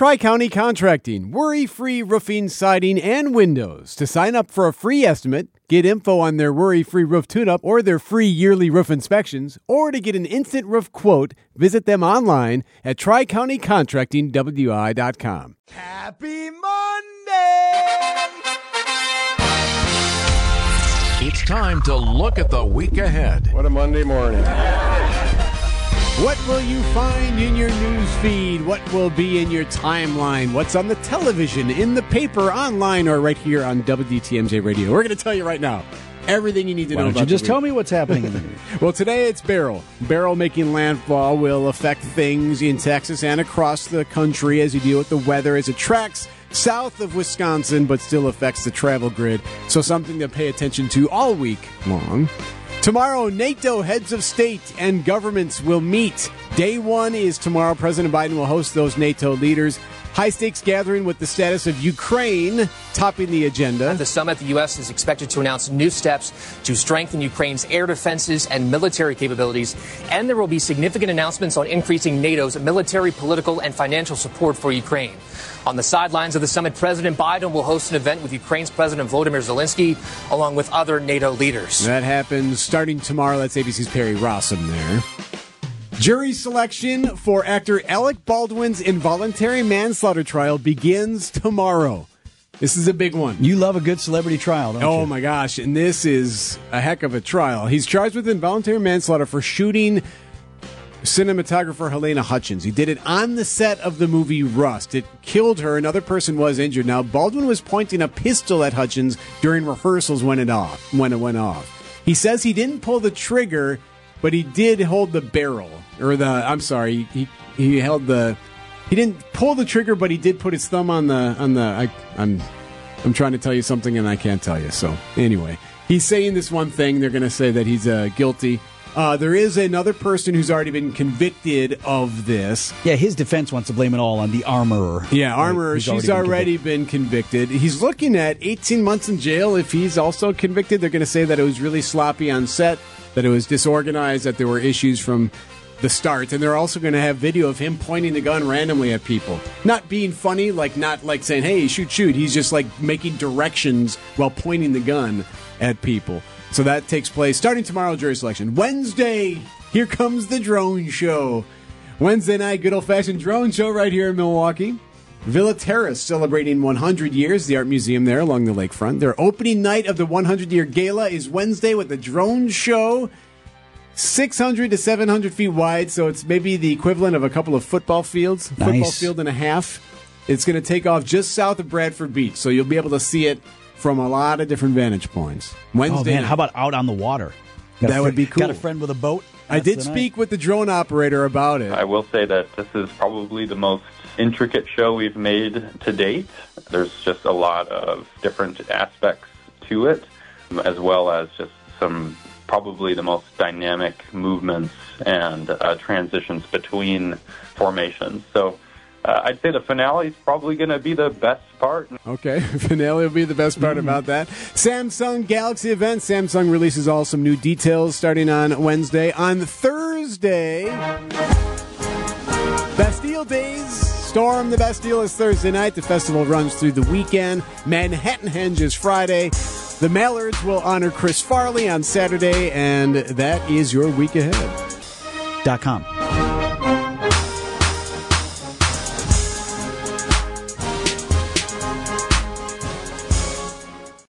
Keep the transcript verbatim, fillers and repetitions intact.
Tri-County Contracting, worry-free roofing, siding, and windows. To sign up for a free estimate, get info on their worry-free roof tune-up or their free yearly roof inspections, or to get an instant roof quote, visit them online at tri county contracting w i dot com. Happy Monday! It's time to look at the week ahead. What a Monday morning. What will you find in your news feed? What will be in your timeline? What's on the television, in the paper, online, or right here on W T M J Radio? We're going to tell you right now everything you need to Why know don't about you just the tell week. me what's happening in the news? Well, today it's Beryl. Beryl making landfall will affect things in Texas and across the country as you deal with the weather as it tracks south of Wisconsin, but still affects the travel grid. So something to pay attention to all week long. Tomorrow, NATO heads of state and governments will meet. Day one is tomorrow. President Biden will host those NATO leaders. High-stakes gathering with the status of Ukraine topping the agenda. At the summit, the U S is expected to announce new steps to strengthen Ukraine's air defenses and military capabilities. And there will be significant announcements on increasing NATO's military, political, and financial support for Ukraine. On the sidelines of the summit, President Biden will host an event with Ukraine's President Volodymyr Zelensky, along with other NATO leaders. That happens starting tomorrow. That's A B C's Perry Rossum there. Jury selection for actor Alec Baldwin's involuntary manslaughter trial begins tomorrow. This is a big one. You love a good celebrity trial, don't you? Oh, my gosh. And this is a heck of a trial. He's charged with involuntary manslaughter for shooting cinematographer Helena Hutchins. He did it on the set of the movie Rust. It killed her. Another person was injured. Now, Baldwin was pointing a pistol at Hutchins during rehearsals when it off, when it went off. He says he didn't pull the trigger, but he did hold the barrel. Or the, I'm sorry, he he held the, he didn't pull the trigger, but he did put his thumb on the, on the, I, I'm, I'm trying to tell you something and I can't tell you. So, anyway, he's saying this one thing. They're going to say that he's uh, guilty. Uh, there is another person who's already been convicted of this. Yeah, his defense wants to blame it all on the armorer. Yeah, armorer. Right, She's already, already been, convicted. been convicted. He's looking at eighteen months in jail if he's also convicted. They're going to say that it was really sloppy on set, that it was disorganized, that there were issues from the start. And they're also going to have video of him pointing the gun randomly at people. Not being funny, like not like saying, hey, shoot, shoot. He's just like making directions while pointing the gun at people. So that takes place starting tomorrow, jury selection. Wednesday, here comes the drone show. Wednesday night, good old-fashioned drone show right here in Milwaukee. Villa Terrace celebrating one hundred years, the art museum there along the lakefront. Their opening night of the one hundred year gala is Wednesday with the drone show. six hundred to seven hundred feet wide, so it's maybe the equivalent of a couple of football fields. Nice. Football field and a half. It's going to take off just south of Bradford Beach, so you'll be able to see it from a lot of different vantage points. Wednesday. Oh, man, night. how about out on the water? Got That a would fr- be cool. Got a friend with a boat? I That's did the speak night. with the drone operator about it. I will say that this is probably the most intricate show we've made to date. There's just a lot of different aspects to it, as well as just some probably the most dynamic movements and uh, transitions between formations. So uh, I'd say the finale is probably going to be the best part. Okay, finale will be the best part about that. Samsung Galaxy event. Samsung releases all some new details starting on Wednesday. On Thursday, Bastille Days. Storm the Bastille is Thursday night. The festival runs through the weekend. Manhattan Henge is Friday. The Mallards will honor Chris Farley on Saturday, and that is your week ahead. Dot com.